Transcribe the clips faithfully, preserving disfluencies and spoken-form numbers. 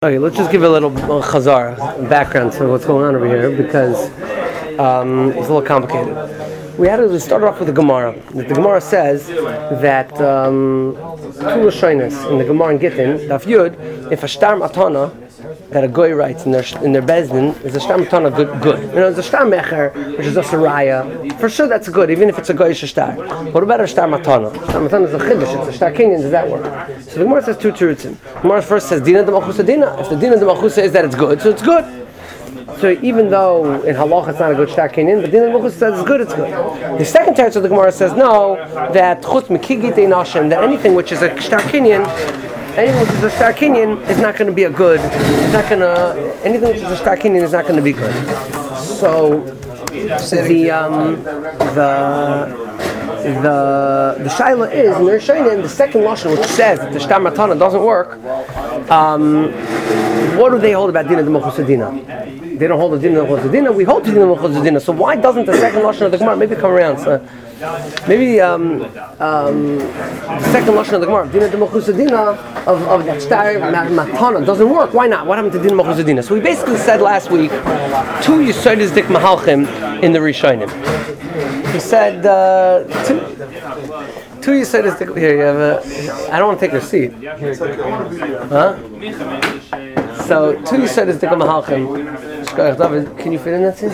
Okay, let's just give a little uh, chazar background to what's going on over here because um, it's a little complicated. We had to we started off with the Gemara. The Gemara says that um, two Rishonos in the Gemara in Gittin, Daf Yud, if a shtar matana that a goy writes in their in their bezdin is a shtar matana good good. You know, it's a shtar mecher, which is a saraya. For sure, that's good, even if it's a goyish shtar. What about a shtar matana? Shtar matana is a chiddush. It's a shtar kinyan. Does that work? So the Gemara says two terutzim. The Gemara first says dina de malchusa dina. If the dina de malchusa is that it's good, so it's good. So even though in halacha it's not a good shtar kinyan, but dina de malchusa says it's good, it's good. The second teretz of the Gemara says no, that chutz mekigit einashem, that anything which is a shtar kinyan, anything which is a shtar kinyan is not going to be a good. It's not going to anything which is a shtar kinyan is not going to be good. So the um, the the the shaila is in the Rishonim, the second lashon which says that the shtar matana doesn't work. Um, what do they hold about dina de malchusa dina? They don't hold the dina de malchusa dina. We hold the dina de malchusa dina. So why doesn't the second lashon of the Gemara maybe come around? So, Maybe um, um, the second lashon of the Gemara, dina de malchusa dina of of that shtar matana doesn't work. Why not? What happened to dina malchusa dina? So we basically said last week two yisodes dik mahalchim in the Rishonim. He said uh, two two yisodes dik. Here you have a. I don't want to take your seat. Huh? So two yisodes dik mahalchim. David, can you fit in that seat?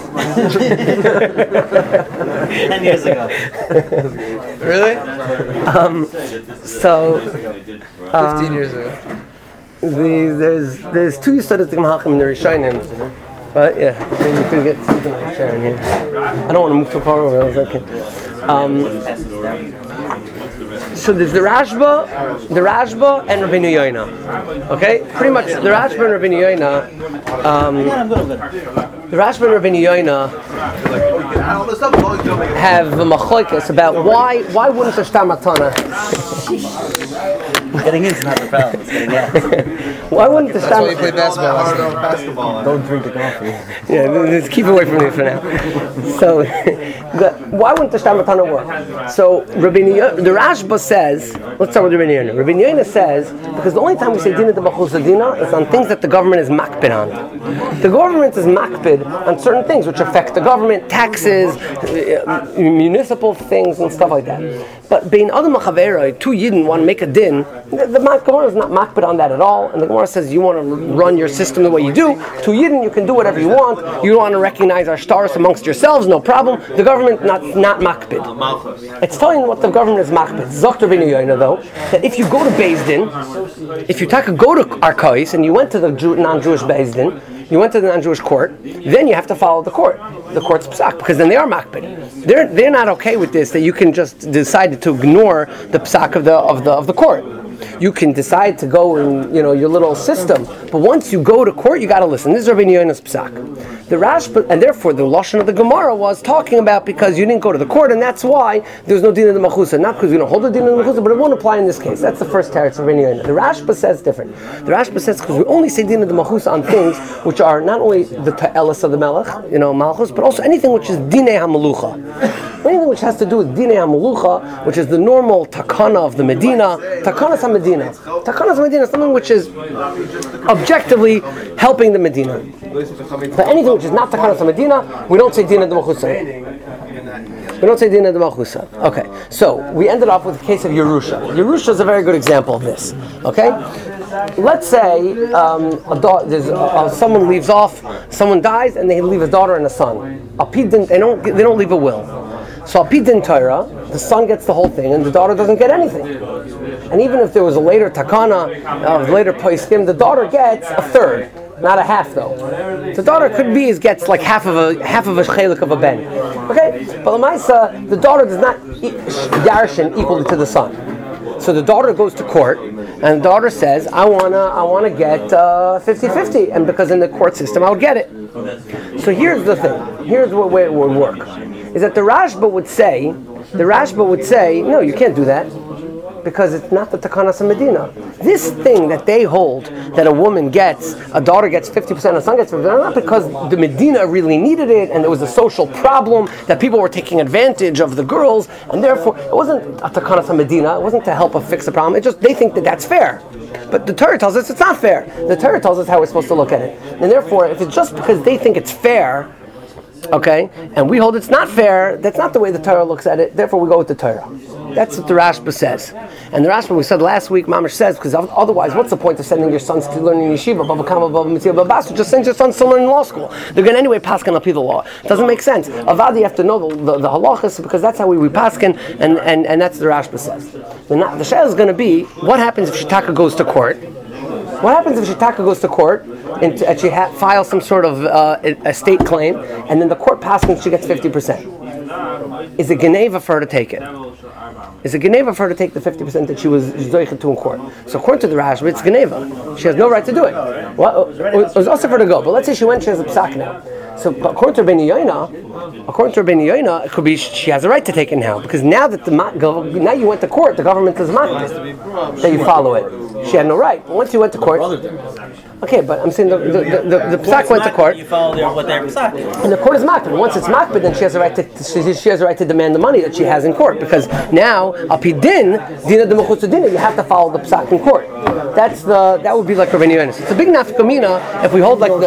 Ten years ago. Really? Um, so, um, Fifteen years ago. The, there's there's two yisodes dik mahalchim in the Rishonim. But yeah, you can get something like a chair in here. I don't want to move too far over. I was okay. Um, so there's the Rashba, the Rashba, and Rabbeinu Yoina. Okay, pretty much the Rashba and Rabbeinu Yoina. Um, the Rashba and Rabbeinu Yoina have a machlokes about why why wouldn't the shtar matana? Getting in's not the problem. It's getting out. Why wouldn't the shtar? That's why you play basketball. basketball. Don't drink the coffee. Yeah, just keep away from me for now. So, the, why wouldn't the shtar matana work? So, Rabbeinu, the Rashba says, let's start with Rabbeinu Yoina. Rabbeinu Yoina says, because the only time we say dina de malchusa dina is on things that the government is makpid on. The government is makpid on certain things which affect the government, taxes, uh, municipal things, and stuff like that. But bein adam chaveroi, two yidden want to make a din. The, the Gemara is not makpid on that at all, and the Gemara says you want to run your system the way you do. To yidden, you can do whatever you want. You don't want to recognize our stars amongst yourselves, no problem. The government not not makpid. It's telling you what the government is makpid. Zokter Rabbeinu Yoina though, that if you go to Beis Din, if you take a go to Arkais and you went to the Jew, non-Jewish Beis Din, you went to the non-Jewish court, then you have to follow the court, the court's psak, because then they are makpid. They're they're not okay with this that you can just decide to ignore the psak of the of the of the court. You can decide to go in, you know, your little system, but once you go to court, you got to listen. This is Rabbeinu Yoina's psak. The Rashba, and therefore the lashon of the Gemara was talking about because you didn't go to the court, and that's why there's no dina de malchusa. Not because we don't hold the dina de malchusa, but it won't apply in this case. That's the first teretz of Rabbeinu Yoina. The Rashba says different. The Rashba says because we only say dina de malchusa on things which are not only the ta'elis of the melech, you know, malchus, but also anything which is dinei hamalucha. Anything which has to do with dinei hamalucha, which is the normal takana of the Medina, takana sa Medina. Takana sa Medina is something which is objectively helping the Medina. But anything which is not takana sa Medina, we don't say dina de malchusa. We don't say dina de malchusa. Okay, so we ended off with the case of Yerusha. Yerusha is a very good example of this. Okay, let's say um, a da- there's, uh, someone leaves off, someone dies, and they leave a daughter and a son. They don't they don't leave a will. So Al Pi Din Torah, the son gets the whole thing, and the daughter doesn't get anything. And even if there was a later takana, uh, later poskim, the daughter gets a third, not a half though. The daughter could be is gets like half of a half of a chelik of a ben. Okay, but Lamaisa, the daughter does not yarshin equal to the son. So the daughter goes to court, and the daughter says, "I wanna, I wanna get uh, fifty-fifty," and because in the court system I'll get it. So here's the thing. Here's the way it would work. Is that the Rashba would say, the Rashba would say, no, you can't do that. because it's not the Takanas Medina. This thing that they hold, that a woman gets, a daughter gets fifty percent, a son gets fifty percent, not because the Medina really needed it and there was a social problem that people were taking advantage of the girls, and therefore it wasn't a Takanas Medina, it wasn't to help us fix the problem, it just, they think that that's fair. But the Torah tells us it's not fair. The Torah tells us how we're supposed to look at it. And therefore, if it's just because they think it's fair, okay, and we hold it's not fair, that's not the way the Torah looks at it, therefore we go with the Torah. That's what the Rashba says. And the Rashba, we said last week, Mamash says, because otherwise, what's the point of sending your sons to learn in yeshiva, Bava Kama, Bava Mitzvah, Bava Basu? Just send your sons to learn in law school. They're going to anyway paskin al the law. It doesn't make sense. Avad, you have to know the, the, the halachas, because that's how we, we paskin, and, and, and that's the Rashba says. The, the shayla is going to be, what happens if Shitaka goes to court? What happens if Shitaka goes to court and, and she ha- files some sort of uh, estate claim, and then the court passes she gets fifty percent? Is it Geneva for her to take it? Is it Geneva for her to take the fifty percent that she was zoichet to in court? So according to the Rashba, it's Geneva. She has no right to do it. Well, it was also for her to go, but let's say she went, she has a psak now. So according to Rabbeinu Yoina, according to Rabbeinu Yoina, it could be she has a right to take it now, because now that the now you went to court, the government is makbid that you follow it. She had no right. But once you went to court, okay, but I'm saying the the the, the, the psak went to court. You follow their, what their psak is. And the court is makbid. Once it's makbid, then she has a right to she, she has a right to demand the money that she has in court, because now apidin dina de mechutzadina, you have to follow the psak in court. That's the that would be like Rabbeinu Yoina. It's a big nafkamina if we hold like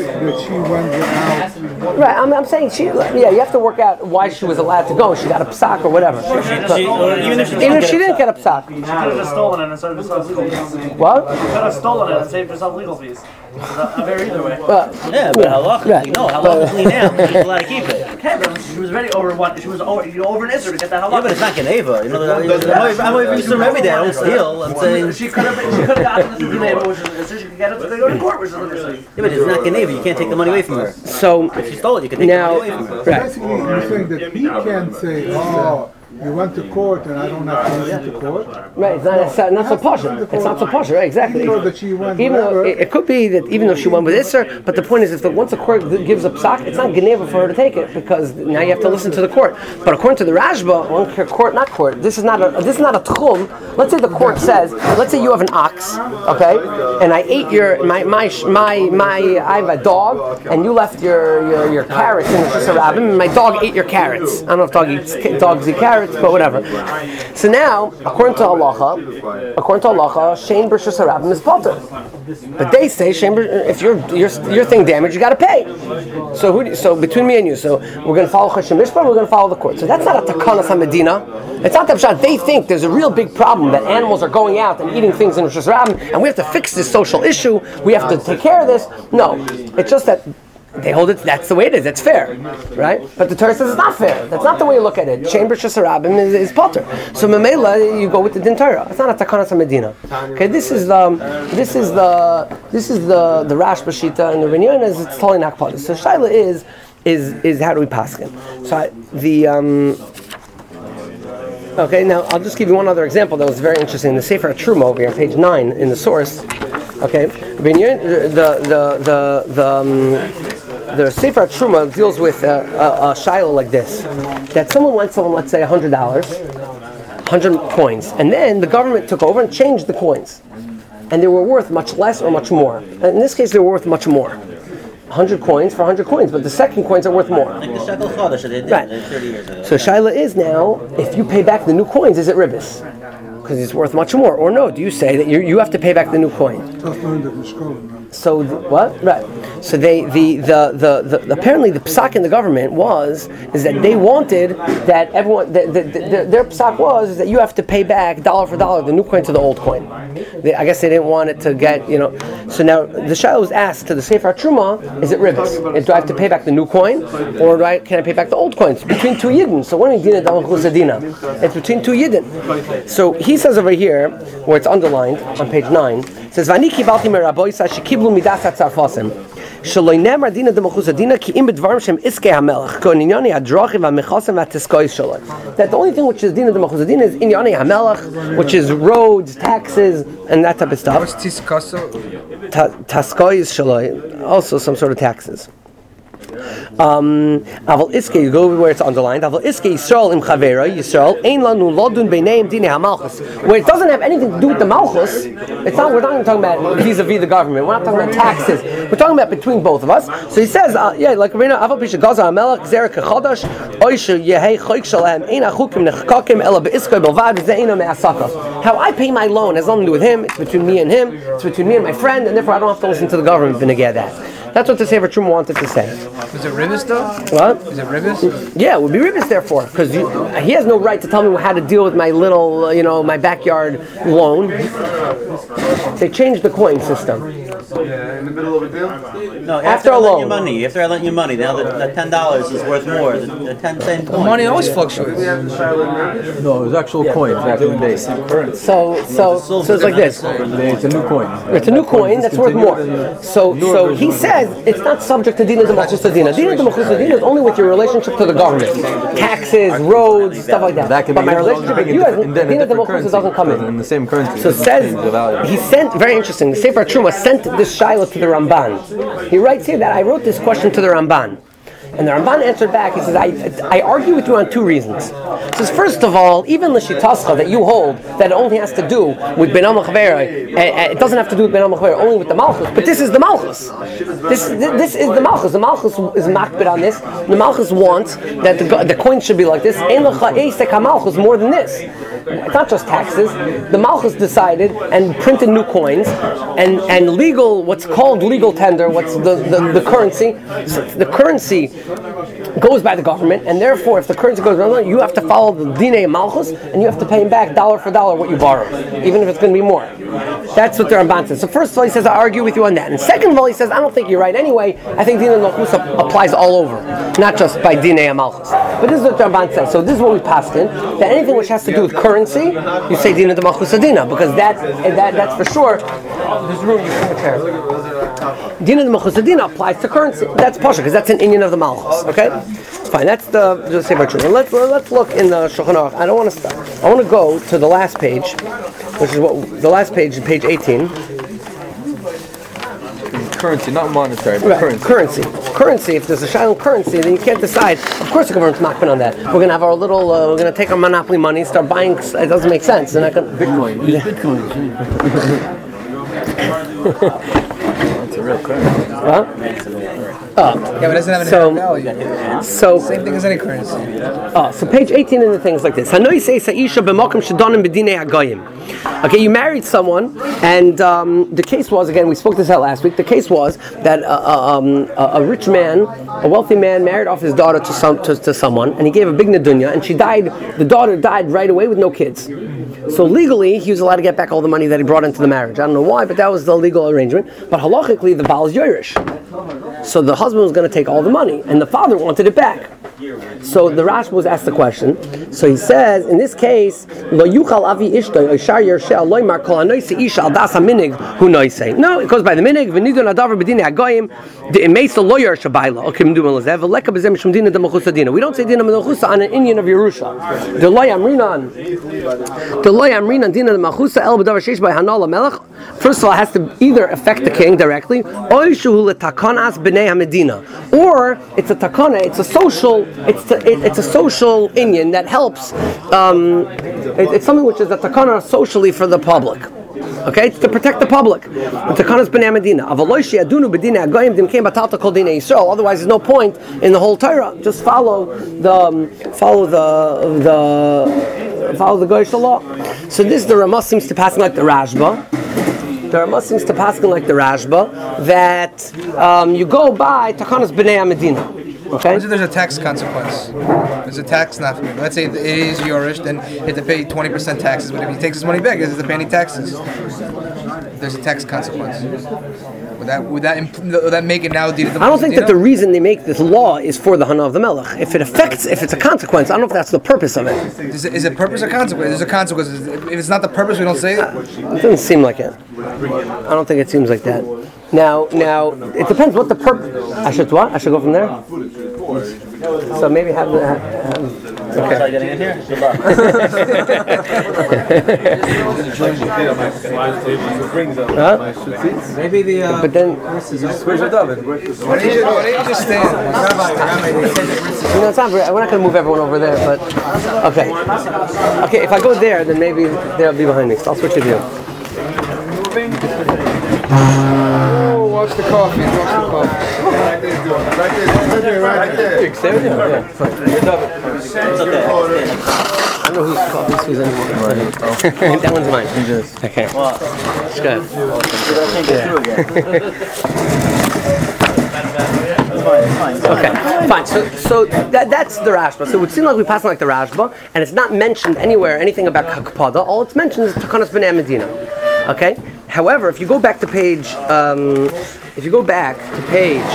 the. Right, I'm, I'm saying she, yeah, you have to work out why she was allowed to go. She got a psak or whatever. She, she, or even if she, even if she didn't get a psak. She could have just stolen it and saved herself legal fees. What? She could have stolen it and saved herself legal fees. I'm very either way. Uh, yeah, but halachically, right. no, halachically now, she's allowed to keep it. Okay, but she was ready over one. She was over, you know, over an Isser to get that halakha. Yeah, but it's not Geneva. You know, I'm I'm over Yisur every day. I don't steal. I'm saying. She could have, she could have gotten this from Geneva, which is so she could get it. They go to court, which is interesting. Yeah, but it's not Geneva. You can't take the money away from her. So If she stole it, you can take now, the money away from her. right. Basically, you're saying that he can't say, oh, you went to court and I don't have to listen to court. Right, it's not, it's not, not so posh. It's not so posh, right? Exactly. Even though that she went Even though whatever. it, it could be that even though she went with Isser, but the point is, if the, once the court gives a psak, it's not Geneva for her to take it, because now you have to listen to the court. But according to the Rashba, one court, not court. This is not a this is not a tchum. Let's say the court says, let's say you have an ox, okay, and I ate your my my my my I have a dog, and you left your your, your carrots in the Shisarabim, and my dog ate your carrots. I don't know if dog eats dogs eat carrots, but whatever. So now, according to halacha, according to halacha, shein b'rishus harabim is potter. But they say shein if your your your thing damaged, you got to pay. So who? Do, so between me and you, so we're going to follow Choshen Mishpah, we're going to follow the court. So that's not a takanas hamedina. It's not that pshat. They think there's a real big problem that animals are going out and eating things in Rishus Harabim, and we have to fix this social issue. We have to take care of this. No, it's just that. They hold it, that's the way it is, it's fair, right? But the Torah says it's not fair. That's not the way you look at it. Chamber Shasarabim is, is potter. So Memela, you go with the Din Torah. It's not a Takanas HaMedina. Okay, this is the, this is the, this is the, the Rashba Shita, and the Rinyan is, it's totally not potter. So Shaila is, is, is how do we paskin? So I, the, um, okay, now I'll just give you one other example that was very interesting. The Sefer Truma over here, page nine in the source. Okay, the the the the the, um, the Sefer Truma deals with a, a, a shiloh like this: that someone lent someone, let's say, a hundred dollars, hundred coins, and then the government took over and changed the coins, and they were worth much less or much more. And in this case, they were worth much more. one hundred coins for one hundred coins, but the second coins are worth more. Like the shekel chodesh that they did Right. thirty years ago. So Shaila is now, if you pay back the new coins, is it ribbis? Because it's worth much more. Or no, do you say that you you have to pay back the new coin? So th- what? Right. So they the the, the the apparently the psak in the government was is that they wanted that everyone the, the, the, their psak was is that you have to pay back dollar for dollar the new coin to the old coin. They, I guess they didn't want it to get you know. So now the Shaila was asked to the Sefer Truma, is it ribbis? Do I have to pay back the new coin, or do I can I pay back the old coins? Between two yidden. So when we dina dina, it's between two yidden. So he says over here where it's underlined on page nine. It says Vani kibalti meraboisa shekiblu midas hatzarfasim. Shaloi nemar dina demachus dina ki im bedvarim shem iskei hamelach koninyani hadrachim v'mechasim v'tiskois shaloi. That the only thing which is dina demachus dina is inyani hamelach, which is roads, taxes, and that type of stuff. Ta- Taskois shaloi, also some sort of taxes. Um, Aval Iske, you go where it's underlined. Aval Iske Yisrael im Chavera Yisrael Ein Lanu Lodun Beineim Dinei HaMalchus. Where it doesn't have anything to do with the Malchus. It's not. We're not even talking about vis-a-vis the government. We're not talking about taxes. We're talking about between both of us. So he says, uh, yeah, like Rabbeinu Aval Pisha Gaza Hamelach Zera Kechodash Oishu Yehei Choik Shalem Ein Achukim Nechkakim Ela Beiske Belvad Zeino Me'asaka. How I pay my loan has nothing to do with him. It's between me and him. It's between me and my friend, and therefore I don't have to listen to the government to negate that. That's what the Sefer Truma wanted to say. Is it ribbis though? What? Is it ribbis? Yeah, it would be ribbis therefore, because he has no right to tell me how to deal with my little, uh, you know, my backyard loan. They changed the coin system. Yeah, in the middle of a deal? No, After after a I lent loan. you money, after I lent you money, now the, the ten dollars is worth more. The, the ten cent coin. Money always fluctuates. No, it was actual coin back in the day. So, so, so it's like this. It's a new coin. It's a new coin that's worth more. So, so he says it's not subject to Dina de Machus Dina. Dina de Machus Dina is only with your relationship to the government, taxes, roads, stuff like that. That can But be my used relationship with in you, different- in Dina de different Machus currency, doesn't come in. in the same currency. So it It says changes the value. he sent, very interesting. The Sefer Truma sent this shaila to the Ramban. He writes here that I wrote this question to the Ramban. And the Ramban answered back, he says, I, I argue with you on two reasons. He says, first of all, even l'shitascha that you hold, that it only has to do with Ben Am Chavera, it doesn't have to do with Ben Am Chavera, only with the Malchus, but this is the Malchus. This, this is the Malchus. The Malchus is makbid on this. The Malchus wants that the, the coin should be like this. Ein lecha eisek ha-Malchus, more than this. It's not just taxes. The Malchus decided and printed new coins, and, and legal, what's called legal tender, what's the, the, the currency, the currency goes by the government, and therefore if the currency goes wrong, you have to follow the Dinei Malchus, and you have to pay him back dollar for dollar what you borrowed, even if it's going to be more. That's what the Ramban says. So first of all, he says, I argue with you on that. And second of all, he says, I don't think you're right anyway. I think Dinei Malchus applies all over, not just by Dinei Malchus. But this is what the Ramban says. So this is what we passed in, that anything which has to do with currency, you say Dinei Malchus Dina, because that, that, that's for sure. There's room you can chair. Dinei Malchus Dina applies to currency. That's Pasha, because that's an Indian of the Malchus. Okay? Fine, that's the just say about let's let's look in the Shulchan Aruch. I don't want to stop. I want to go to the last page, which is what the last page, page eighteen. Currency, not monetary, but Right, currency. currency. Currency. If there's a shiloh currency, then you can't decide. Of course, the government's not on that. We're gonna have our little. Uh, we're gonna take our monopoly money, start buying. It doesn't make sense. They're not gonna. Bitcoin. It's a real currency. Huh? Oh, Yeah, but it doesn't have any So- value. so. Same thing as any currency. Oh, so page eighteen in the things like this. Hanoi says Saisha b'makom shedonim b'dinei hagoyim. Okay, you married someone, and um, the case was, again, we spoke this out last week. The case was that uh, uh, um, a, a rich man, a wealthy man, married off his daughter to some to, to someone, and he gave a big nedunya, and she died. The daughter died right away with no kids. So legally, he was allowed to get back all the money that he brought into the marriage. I don't know why, but that was the legal arrangement. But halachically, the Baal is Yerush. So the husband was going to take all the money, and the father wanted it back. So the Rashi was asked the question. So he says, in this case, lo yuchal avi ishtoi oishar yersheh loymar kol hanoise isha al das haminig hu noise. No, it goes by the minig. V'nidon adavar b'dinei hagoyim de'emeisa lo yersha baila. Okay, mdu melazeh v'leka b'zem shum dina d'machusa dina. We don't say dina d'machusa on an Indian of Yerusha. The loy amrinan, the loy amrinan dina d'machusa el b'davar sheish by hanal melech. First of all, it has to either affect the king directly, or it's a takana, it's a social, it's a, it, it's a social Indian that helps. Um, it, it's something which is a takana socially for the public. Okay, it's to protect the public. The takana is b'nei Medina. Otherwise, there's no point in the whole Torah. Just follow the um, follow the the follow the Goyish law. So this the Ramah seems to pass like the Rashba. There are Muslims to paskin like the Rashba that um, you go by Takanas B'nei Medina. Okay. There's a tax consequence. There's a tax not for me. Let's say it is Yerush, then you have to pay twenty percent taxes. But if he takes his money back, he doesn't have to pay any taxes. There's a tax consequence. Would that would that imp- would that make it now? I don't think that the reason they make this law is for the Hana of the Melech. If it affects, if it's a consequence, I don't know if that's the purpose of it. Is it, is it purpose or consequence? There's a consequence. If it's not the purpose, we don't say it. It doesn't seem like it. I don't think it seems like that. Now, now it depends what the purpose. I should what? I should go from there. So maybe have the. Have, Someone try getting in here? Good luck. Huh? Maybe the. Uh, But then, Where's your David? why don't you, why don't you just stand? you know, it's not. We're not going to move everyone over there, but okay. Okay, if I go there, then maybe they'll be behind me. So I'll switch to you. Oh, watch the coffee. Watch the coffee. Right there, right there. Stay with you. Yeah. It's okay. I don't know who's called this who's anymore. That one's mine. Okay. What? It's good. I can't get through again. It's fine, it's fine, it's fine. Okay, fine. So, so that, that's the Rashba. So it would seem like we pass on like the Rashba, and it's not mentioned anywhere anything about Hakpada. All it's mentioned is Takanas B'nai Medina. Okay. However, if you go back to page, um, if you go back to page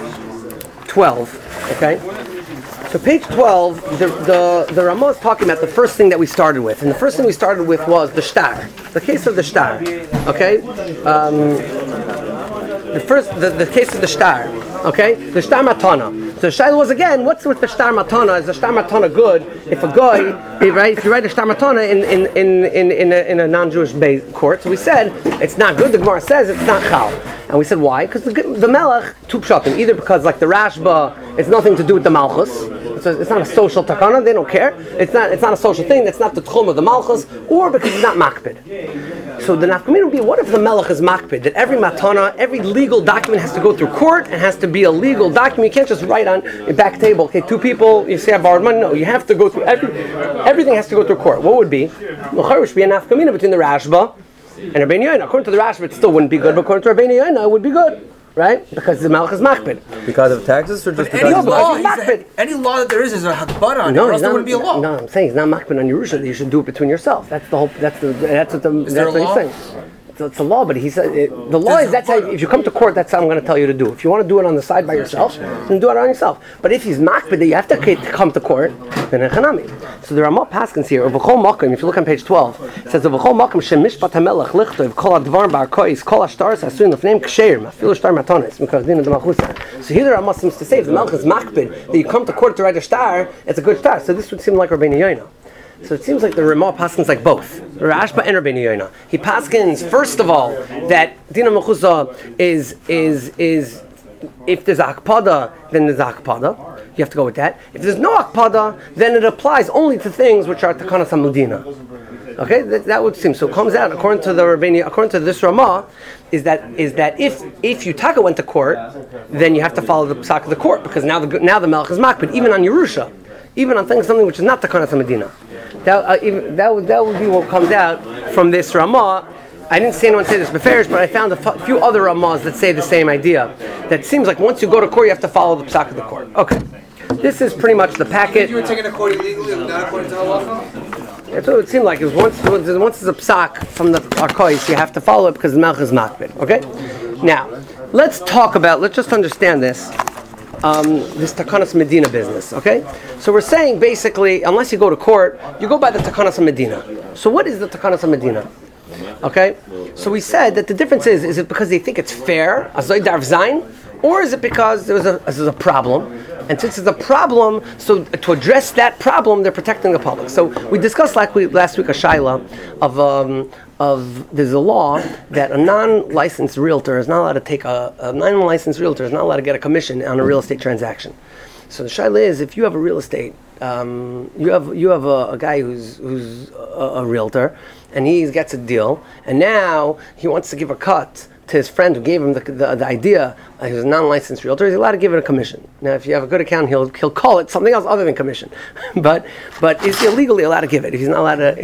twelve, okay. So page twelve, the the the Ramah is talking about the first thing that we started with, and the first thing we started with was the shtar, the case of the shtar. Okay. Um, the first, the, the case of the shtar. Okay, the shtar matana. So the shaila was again, what's with the shtar matana? Is the shtar matana good if a guy, if, right? If you write a shtar matana in in in in in a, in a non-Jewish based court, so we said it's not good. The Gemara says it's not chal, and we said why? Because the the melech two pshatim. Either because like the Rashba, it's nothing to do with the malchus. It's, a, it's not a social takana. They don't care. It's not it's not a social thing. That's not the tchum of the malchus, or because it's not makpid. So the nafkamina would be, what if the melech is makpid? That every matana, every legal document has to go through court and has to be a legal document. You can't just write on a back table, okay, two people, you say I borrowed money. No, you have to go through, every, everything has to go through court. What would be? Well, should be a nafkamina between the Rashba and Rabbeinu Yoina. According to the Rashba, it still wouldn't be good, but according to Rabbeinu Yoina, it would be good. Right? Because the melech is makpid. Because of taxes or just Any because law, he's he's makpid. a, any law that there is is a hakbara on it, No, or else he's there not, wouldn't be a law. no, I'm saying he's not makpid on Yerusha. You should do it between yourself. That's the whole. That's the. That's what the. Is that's there a what law? he's saying. It's, it's a law, but he said it, the law There's is that's how. If you come to court, that's how I'm going to tell you to do. If you want to do it on the side by yourself, then do it on yourself. But if he's makpid that you have to come to court, then echanami. So there are more paskins here. V'chol makom. If you look on page twelve, it says v'chol makom shemishpat hamelach lichtov kol advar barkois kol ashtaris asuin lefneim ksheir mafilu shtar matonis because din the malchusa. So here there are Muslims to say if the melech is makpid that you come to court to write a star, it's a good star. So this would seem like Rabbeinu Yoina. So it seems like the Ramah paskins like both Rashba and Rabbeinu Yoina. He paskins first of all that Dina Mechusa is is is if there's a akpada, then there's a akpada. You have to go with that. If there's no akpada, then it applies only to things which are takanas hamudina. Okay, that, that would seem so. It comes out according to the Rabbeinu, according to this Ramah, is that is that if if you taka went to court, then you have to follow the psak of the court because now the now the melech is makpid even on Yerusha, even on things something which is not takanas hamudina. That, uh, even, that, would, that would be what comes out from this Ramah. I didn't see anyone say this before, but I found a f- few other Ramahs that say the same idea. That seems like once you go to court, you have to follow the psak of the court. Okay. This is pretty much the packet. You were taking a court illegally, not according to halacha? That's what it seemed like. It was once, once there's a psak from the Arkois, you have to follow it because the melech is makpid. Okay? Now, let's talk about, let's just understand this. Um, this Takanas Medina business, okay? So we're saying basically, unless you go to court, you go by the Takanas Medina. So what is the Takanas Medina? Okay? So we said that the difference is, is it because they think it's fair, Azoy Darv Zayin, or is it because there was a, there's a problem? And since it's a problem, so to address that problem, they're protecting the public. So we discussed like we, last week a shaila of um, of there's a law that a non-licensed realtor is not allowed to take a, a non-licensed realtor is not allowed to get a commission on a real estate transaction. So the shaila is if you have a real estate, um, you have you have a, a guy who's who's a, a realtor, and he gets a deal, and now he wants to give a cut to his friend who gave him the, the, the idea. Uh, he was a non-licensed realtor. He's allowed to give it a commission. Now, if you have a good account, he'll he'll call it something else other than commission. but but is he illegally allowed to give it? If he's not allowed to,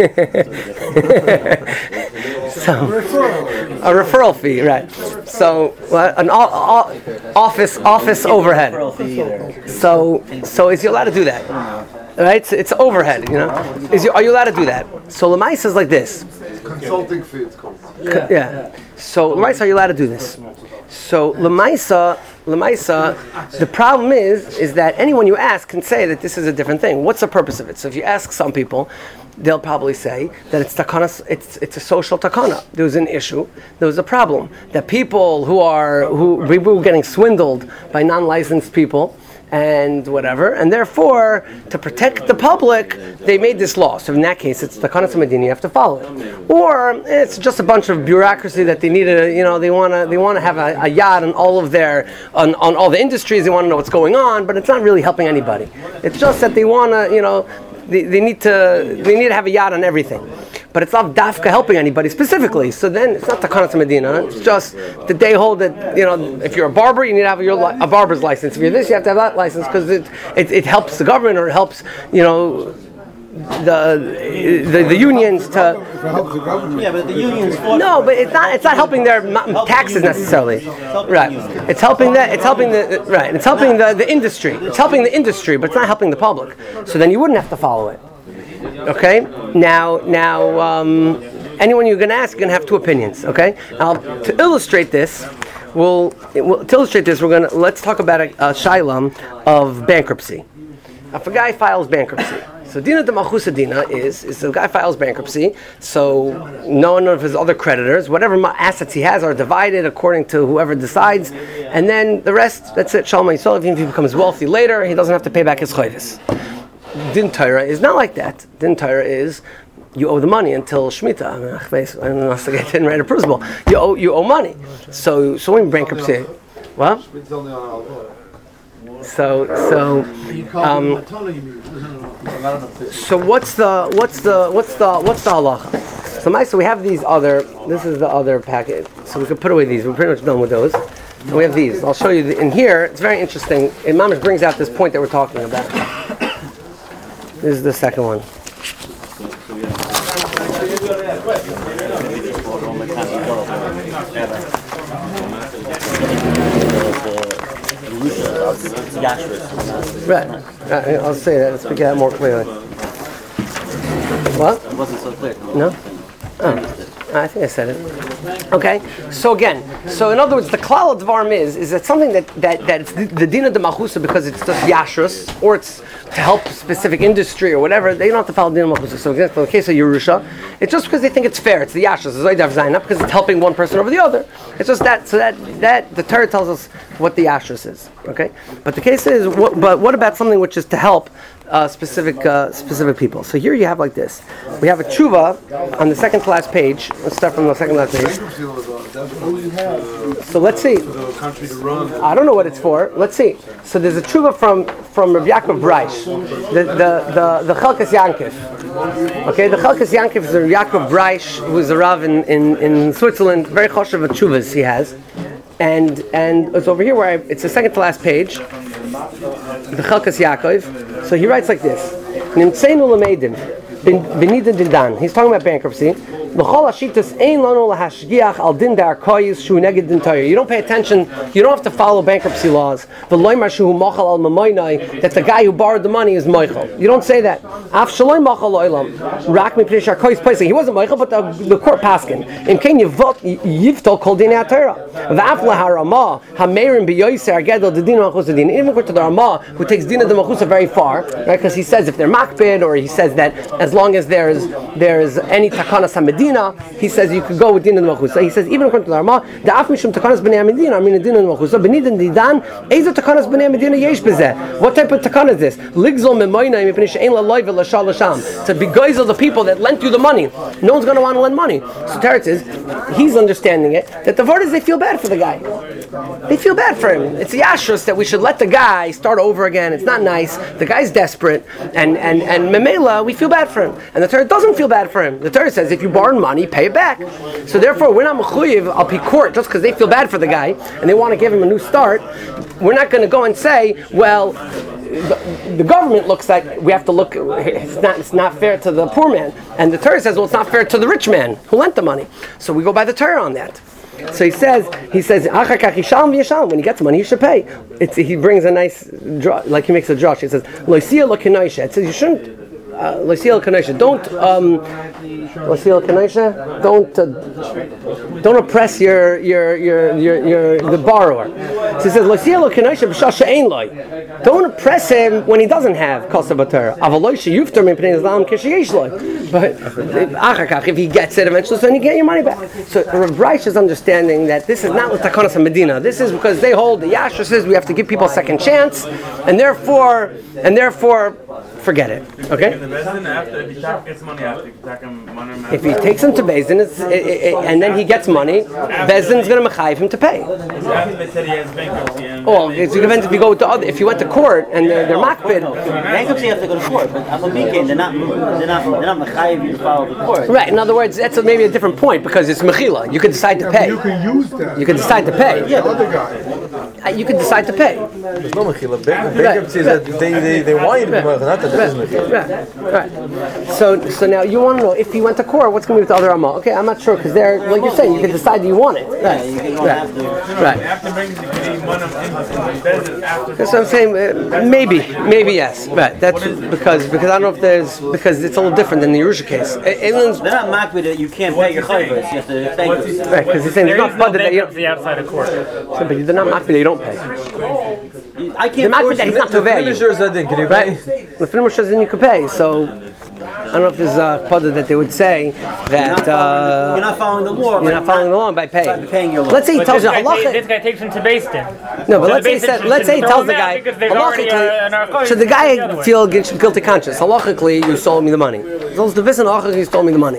so a referral fee, right? So well, an o- o- office office overhead. So so is he allowed to do that? Right? It's, it's overhead. You know, is you, are you allowed to do that? So Lamai says like this. Consulting fee, it's called. Yeah. yeah. So Lamaisa, are you allowed to do this? So Lamaisa, Lamaisa, the problem is, is that anyone you ask can say that this is a different thing. What's the purpose of it? So if you ask some people, they'll probably say that it's takana, it's it's a social takana. There was an issue, there was a problem that people who are who people were getting swindled by non-licensed people. and whatever, and therefore, to protect the public, they made this law. So in that case, it's the Takanas Medina, you have to follow it. Or it's just a bunch of bureaucracy that they need to, you know, they want to they want to have a, a yad on all of their, on, on all the industries, they want to know what's going on, but it's not really helping anybody. It's just that they want to, you know, they, they need to they need to have a yad on everything. But it's not dafka helping anybody specifically. So then it's not Takanas Medina. It's just that they hold that, you know, if you're a barber, you need to have your li- a barber's license. If you're this, you have to have that license because it, it it helps the government or it helps, you know, the the, the unions to. If it helps the government. Yeah, but the unions. fought No, for but it. it's not. It's not helping their ma- taxes necessarily. Right. It's helping that. It's helping the right. It's helping the, the industry. It's helping the industry, but it's not helping the public. So then you wouldn't have to follow it. Okay. Now, now, um, anyone you're going to ask, you're going to have two opinions. Okay. Now, to illustrate this, we'll, we'll to illustrate this, we're going to let's talk about a, a shaylam of bankruptcy. If a guy files bankruptcy. So Dina de Malchusa Dina is, is the guy files bankruptcy, so none of his other creditors, whatever assets he has are divided according to whoever decides, and then the rest, that's it, Shalom Yisrael, even if he becomes wealthy later, he doesn't have to pay back his chayvis. Din Torah is not like that. Din Torah is, you owe the money until Shemitah. I don't know if I didn't write a principle. You owe, you owe money. So, so when bankruptcy, what? So, so, um, so what's the what's the what's the what's the halacha? So, so we have these other. This is the other packet. So we can put away these. We're pretty much done with those. And we have these. I'll show you the, in here. It's very interesting. It Mamish brings out this point that we're talking about. This is the second one. Right. Uh, I'll say that. Let's speak that more clearly. What? It wasn't so clear. No? Oh. I think I said it. Okay. So again, so in other words, the klal of dvarim is is that something that that that it's the, the dina de malchusa because it's just yashrus or it's to help specific industry or whatever. They don't have to follow dina malchusa. So example, in the case of Yerusha, it's just because they think it's fair. It's the yashrus. It's like zayin, not because it's helping one person over the other. It's just that. So that that the Torah tells us what the yashrus is. Okay. But the case is, what, but what about something which is to help uh, specific uh, specific people? So here you have like this. We have a tshuva on the second to last page. Let's start from the second to last page. So let's see. I don't know what it's for. Let's see. So there's a tshuva from from Rabbi Yaakov Breish, the the the, the Chalkas Yankiv. Okay, the Chalkas Yankiv is Rabbi Yaakov Breish, who is a rav in, in, in Switzerland. Very choshev of tshuvas he has, and and it's over here where I, it's the second to last page. The Chalkas Yaakov. So he writes like this: Nimtzeinu l'meidim b'nida didan. He's talking about bankruptcy. You don't pay attention, you don't have to follow bankruptcy laws. That the guy who borrowed the money is Michael. You don't say that. He wasn't Michael, but the, the court paskin. Even according to the Ramah, who takes Dina de Machusa very far, right? Because he says if they're makbid, or he says that as long as there's there's any takana samedina, he says you could go with Din and Machusa. He says even according to the Rama, the Afmishum Takanas B'nei Medina, I mean Din and Machusa, B'nidin Didan, Ezo Takanas B'nei Medina Yesh B'zeh. What type of Takana is this? Ligzol Memoina Mipnish Ein LaLoy V'Lashal Lasham. To beguile the people that lent you the money. No one's going to want to lend money. So Teretz is, he's understanding it, that the word is they feel bad for the guy. They feel bad for him. It's the ashrus that we should let the guy start over again. It's not nice. The guy's desperate, and and and Memela, we feel bad for him. And the Torah doesn't feel bad for him. The Torah says if you borrow money, pay it back. So therefore, we're not mechuyev al pi court just because they feel bad for the guy and they want to give him a new start. We're not going to go and say, well, the, the government looks like we have to look. It's not. It's not fair to the poor man. And the Torah says, well, it's not fair to the rich man who lent the money. So we go by the Torah on that. So he says, he says, when he gets money, he should pay. It's, he brings a nice draw, like he makes a draw. He says, Loisia Lokinaisha. It says you shouldn't. Loisia Lokinaisha. Don't. Um, Loisia Lokinaisha. Don't. Uh, don't oppress your your your your, your the borrower. So he says, "Lo kenosha b'shasha ein loy." Don't oppress him when he doesn't have kosa b'torah. Avaloy sheyufter min pnei Islam kisheyesh loy. But achakach, if he gets it eventually, so then you get your money back. So Rav Reish is understanding that this is not with Takanas Medina. This is because they hold the Yashra says we have to give people a second chance, and therefore, and therefore, forget it. Okay. If he takes him to Bezdin, it's, it, it, it, and then he gets money, Bezdin's going to mechayiv him to pay. Oh, it's depends if you go to other. If you went to court and they're, they're makbid. Bankruptcy have to go to court, but I'm a weekend. They're not. They're not. They're not mechayiv you to follow the court. Right. In other words, that's a, maybe a different point because it's mechila. You can decide to pay. You can use that. You can decide to pay. Yeah, the other guy. Uh, You can decide to pay. There's no mechila. Bankruptcy is that they, they, they want you to be mechila, not that this is mechila. Right, right. So, so now you want to know if he went to court, what's going to be with the other Amma? Okay, I'm not sure because they're like you're saying, you can decide you want it. Right, Yeah, you don't right, have to. right. That's what I'm saying. Uh, maybe, maybe yes. Right. That's because because I don't know if there's because it's a little different than the Yerusha case. England's They're not makbid that you can't pay your chayvus. You have to thank us. right because he's saying there's There not is no fun that you don't. bankruptcy outside of court. But they're not makbid that you don't pay. I They're can't makbid force that you. he's not to value. Finish yours, I think. Can you Right? pay? The film says then you can pay. So I don't know if there's a pada that they would say that uh, You're not following the law. you're not following the law by By paying. paying your law. Let's say he But tells this you guy, ta- halacha. this guy takes him to Basin. No, but So let's say he the said, basis let's say he should tells throw the him out guy because they've already, uh, an halachically. archon- Should the the other guy way. feel gu- guilty conscious? Halachically, you sold me the money. As long as the vision halachically you stole me the money.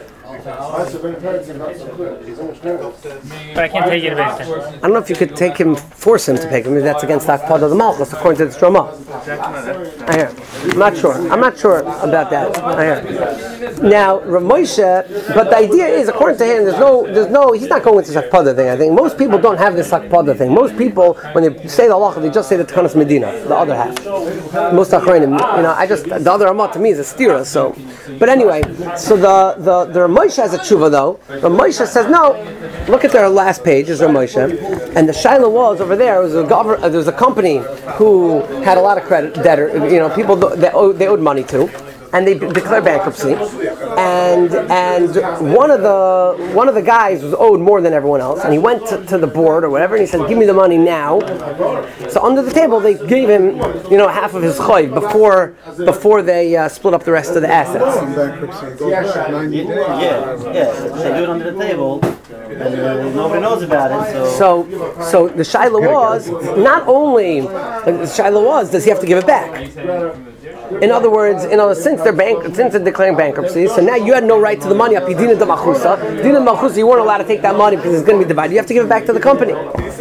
But I can't take you to Basin. I don't know if you could take him, force him to pay. Maybe that's against the part of the malchus according to the Stroma. I hear. I'm not sure. I'm not sure about that. I hear. Now, Rav Moshe, but the idea is, according to him, there's no, there's no. He's not going with this hakpada thing. I think most people don't have this hakpada thing. Most people, when they say the halacha, they just say the Takanas Medina, the other half. Most achronim, you know, I just the other amah to me is a stira. So, but anyway, so the the the Rav Moshe has a tshuva though. Rav Moshe says no. Look at their last page, is Rav Moshe, and the shaila was over there. It was a government. Uh, there was a company who had a lot of credit debtor. You know, people that owed, they owed money to. And they declared bankruptcy, and and one of the one of the guys was owed more than everyone else, and he went to, to the board or whatever, and he said, "Give me the money now." So under the table, they gave him, you know, half of his chayv before before they uh, split up the rest of the assets. Some bankruptcy goes back ninety days. Yeah, yeah. They do it under the table, and uh, nobody knows about it. So. So so the shaila was not only the shaila was does he have to give it back? In other words, in other since they're bank, since they're declaring bankruptcy, so now you had no right to the money. Apidina de machusa, dina machusa, you weren't allowed to take that money because it's going to be divided. You have to give it back to the company.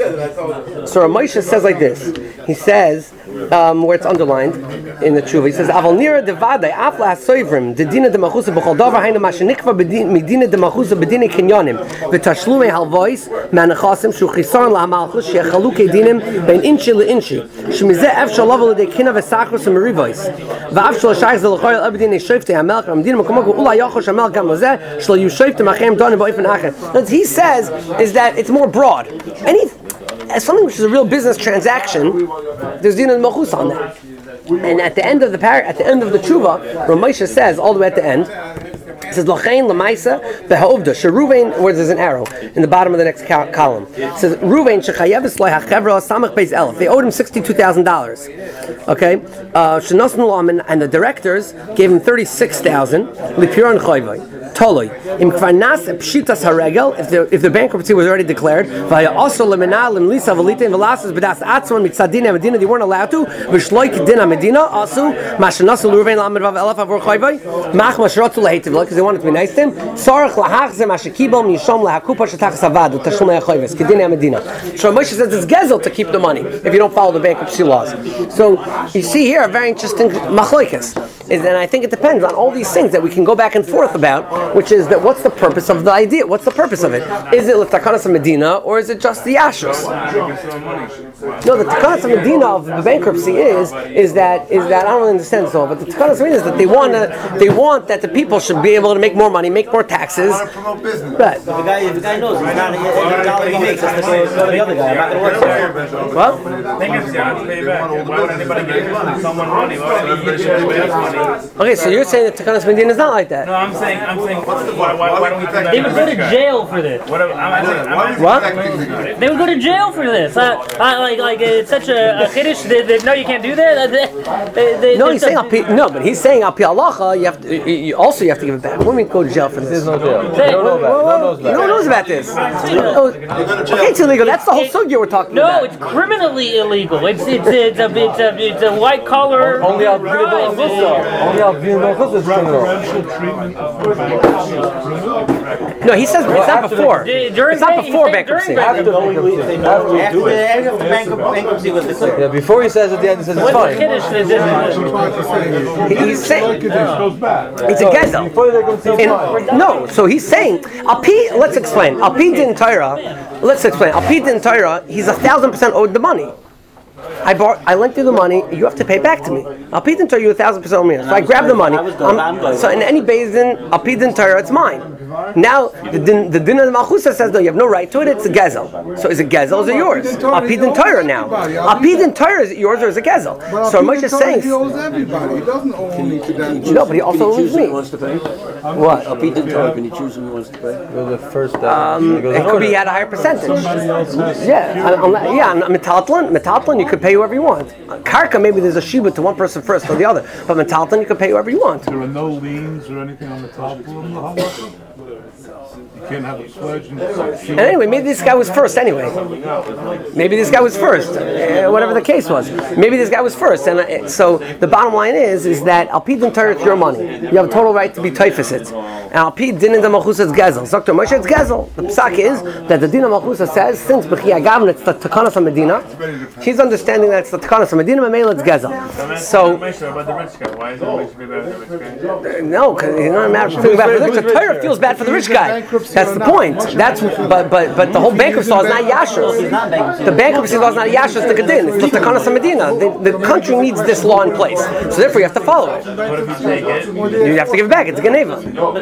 So Ramosha says like this. He says, um, where it's underlined in the tshuva, he says, "Aval nira devadai afla hasoivrim dedina de machusa b'chol davar hayna mashenikva medina de machusa bedina kinyonim v'tashlumei halvois manachasim shu chisaron lahamalchus shechaluke dinim ben inchi leinchi shemizeh efshal lavel de kina v'sachros umerivois v'afshal shayz zelachoyel abedin yeshofte hamelch amdina makomok ula yachosh hamelch gam lozeh shlo yushofte machem donim ba'ofen acher." What he says is that it's more broad. Any as something which is a real business transaction, there's din and machus on that. And at the end of the par- at the end of the tshuva, Ramosha says all the way at the end, it says Lachain Lamaisa Behovda Sheruvain, where there's an arrow in the bottom of the next co- column. It says Ruvain Shechayevis Loy HaChevra Samach Beis Elef. They owed him sixty-two thousand dollars. Okay, uh, Shenosnu Laman and the directors gave him thirty-six thousand. Lipiron Chayvay. Toloi. Im Kvarnas Pshitas Haregel. If the if the bankruptcy was already declared, Vaya also Leminal Lim Lisa Valita and Velasas Bedas Atzon Mitzadina Medina. They weren't allowed to. V'Shloik Dina Medina also Mashanasu Ruvain Lamed Vav Elef Avor Chayvay. Mach Mashrotzu Lehetiv because they wanted to be nice to him. Sarach Lahachzem Ashikibel Mishom Lahakupa Shetach Savad Tashum Leachayves Kedina Medina. So Moshe says it's gezel to keep the money if you don't follow the bankruptcy laws. So you see here a very interesting machlokes. Is and I think it depends on all these things that we can go back and forth about, which is that what's the purpose of the idea? What's the purpose of it? Is it l'takanas Medina or is it just the ashrus? No, the takanas Medina of the bankruptcy is is that is that I don't really understand so, but the takanas Medina is that they want to they want that the people should be able to make more money, make more taxes. Promote business. Right. The guy, if the guy knows he's not every dollar he makes has to go to the other guy. I'm not going to work for him. What? Thing is, you have to pay back. Why would anybody give someone money? Why would he give you money? Okay, so you're saying that Takanas Medina is not like that. No, I'm saying, I'm saying, why, why, why don't we do that? They would go to jail for this. What? I'm asking, I'm asking, What? They would go to jail for this. I, I, like, like it's such a, a kiddush that, that no, you can't do that. They, they, No, they- he's saying al pi, no, but he's saying al pi halacha. You have to. You, you also you have to give it back. What do you mean go to jail for this? There's no jail. You Say- don't know about it. No one knows No about one it. knows about this. Okay, it's illegal. That's the whole sugya we're talking No, about. it's criminally illegal. It's it's it's a it's a, it's a white collar Only Al Vina crime. Chusa. Only Al Vina Chusa is criminal. No, he says it's not before. D- during It's not bank- before he's saying during bankruptcy. bankruptcy. After After the after bank- bankruptcy was declared. Yeah, before he says at the end, he says it's What's the fine. kiddush that this is? What he's saying is, He's saying goes back. it's a gezel. Before they can say it's fine. In- no, so he's saying al pi. Let's explain. Al pi din Torah. Let's explain. Al pi din Torah. He's a thousand percent owed the money. I bought, I lent you the money. You have to pay back to me. Al pi din Torah, you a thousand percent owe me. So I grab the money. I'm- so in any basin, al pi din Torah, it's mine. Now the din, the din of the Malchusa says no, you have no right to it. It's a gezel. So is it gezel? Is it yours? Al pi din Torah now. Al pi din Torah, is it yours or is it gezel? But So Al Moshe Pi is Torah, saying. he owes everybody. He doesn't owe only to that. No, but he also owes me. wants to pay? What? Al Pi din Torah, can he choose who he wants to pay? Go the first step. Um, It could be at a higher percentage. Yeah, on- on- yeah. On metaltlin, metaltlin, you could pay whoever you want. Karka, maybe there's a shiba to one person first or the other, but metaltlin, you could pay whoever you want. There are no liens or anything on the top of them, the halacha? You can't have a pledge and... And anyway, maybe this guy was first anyway. Maybe this guy was first, uh, whatever the case was. Maybe this guy was first, and uh, so the bottom line is, is that al pi din Torah, it's your money. You have a total right to be typhus it. And al pi din in the malchusa, it's gezel. Doctor Moshe, it's gezel. The psak is that the din of malchusa says since b'chi agavn, it's the takanas Medina. He's understanding that it's the takanas Medina, mamela it's gezel. So about the rich guy. Why is it rich about the rich guy? no, because he's not mad feeling bad for the rich. The Torah feels bad for the rich guy. That's the point. That's but but but the whole bankruptcy law is not yashus. The bankruptcy law is not yashus the gedin. It's the takanas Medina. The, the country needs this law in place, so therefore you have to follow it. What if you take it? You have to give it back. It's a geneva.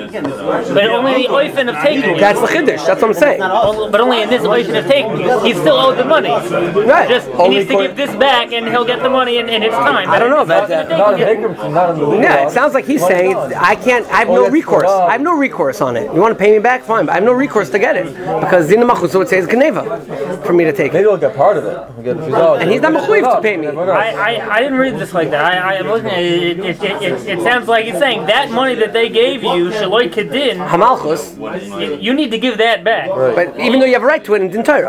But only the oifen of taking it. That's the chiddush. That's what I'm saying. But only in this oifen of taking it. He still owed the money. Right. Just he needs to give this back, and he'll get the money in, in its time. I don't know about that. Not in bankruptcy, not in the legal Yeah, law. it sounds like he's saying it's, I can't. I have Oh, no that's recourse. Torah. I have no recourse on it. You want to pay me back? Fine, but I have no recourse to get it because Dina Machusa would say it's geneva for me to take Maybe it. he'll get part of it. He'll get a few dollars. And he's not mechuyev to pay me. I, I, I didn't read this like that. I, I am looking at it. It, it, it. it sounds like it's saying that money that they gave you, Shaloi Kedin, Hamalchus, you, you need to give that back. but even though you have a right to it in Din Torah.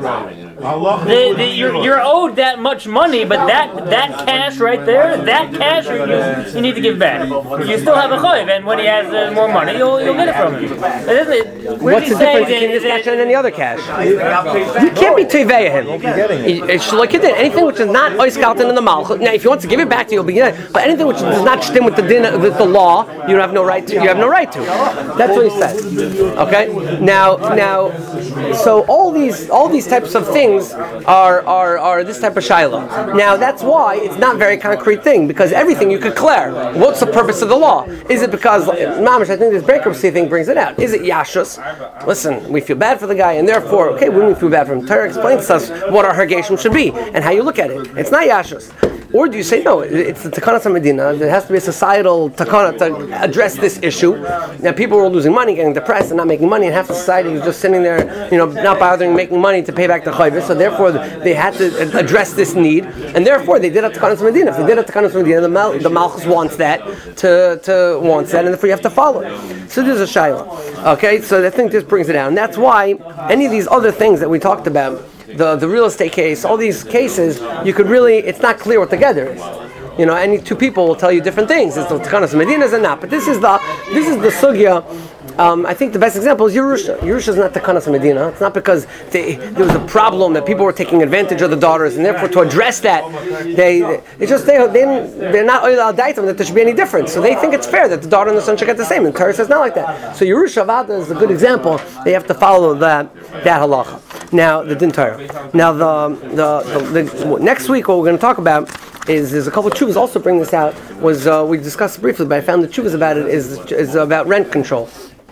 The, the, you're, you're owed that much money, but that that cash right there, that cash you, you need to give back. You still have a choiv, and when he has uh, more money, you'll, you'll get it from him. But isn't it, what What's he's the saying difference between is this cash that and any other cash? You can't be teveya him. It's like it. Anything which is not oiskalten in the malchut. Now, if you want to give it back to you, you'll be good. But anything which does not stem with the din, with the law, you don't have no right to. You have no right to. That's what he said. Okay. Now, now, so all these, all these types of things are are are this type of shaila. Now, that's why it's not a very concrete thing because everything you could clear. What's the purpose of the law? Is it because mamish? I think this bankruptcy thing brings it out. Is it yashus? Listen, we feel bad for the guy, and therefore, okay, when we feel bad for him, Torah explains to us what our hergeshim should be and how you look at it. It's not yashus. Or do you say no? It's the takanas Medina. There has to be a societal takana to address this issue. Now, people were losing money, getting depressed, and not making money, and half the society was just sitting there, you know, not bothering making money to pay back the chayvus. So therefore, they had to address this need, and therefore they did a takanas Medina. If they did a takanas Medina, the, Mal- the malchus wants that to, to wants that, and therefore you have to follow it. So there's a shayla. Okay, so I think this brings it out, and that's why any of these other things that we talked about. The the real estate case, all these cases, you could really, it's not clear what the gather is. You know, any two people will tell you different things. It's the Takanas Medinas and not. But this is the this is the sugya. Um, I think the best example is Yerusha. Yerusha is not Takanas Medina. It's not because they, there was a problem that people were taking advantage of the daughters, and therefore to address that, they it's just they they they're not oil daitam that there should be any difference. So they think it's fair that the daughter and the son should get the same. And Torah says not like that. So Yerusha Avada is a good example. They have to follow that that halacha. Now the Din Torah. Now the the, the the next week what we're going to talk about is there's a couple of chuvas also bring this out. Was uh, we discussed briefly, but I found the chuvas about it is is about rent control.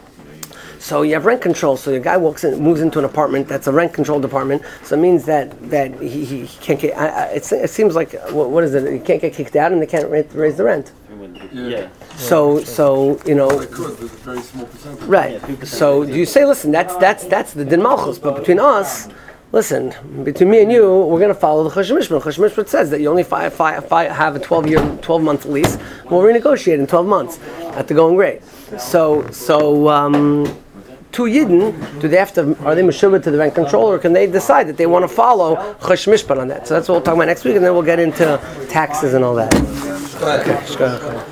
So you have rent control. So the guy walks in, moves into an apartment that's a rent controlled apartment. So it means that that he, he can't get. I, I, it, it seems like what, what is it? He can't get kicked out, and they can't raise, raise the rent. Yeah. So, so you know, right? So, do you say, listen, that's that's that's the din malchus, but between us, listen, between me and you, we're going to follow the Choshen Mishpat. Choshen Mishpat says that you only fi- fi- fi- have a twelve-year, twelve-month lease. We'll renegotiate in twelve months at the going rate. So, so um, two Yidden, do they have to? Are they meshubah to the rent controller, or can they decide that they want to follow Choshen Mishpat on that? So that's what we'll talk about next week, and then we'll get into taxes and all that. Go ahead. Okay.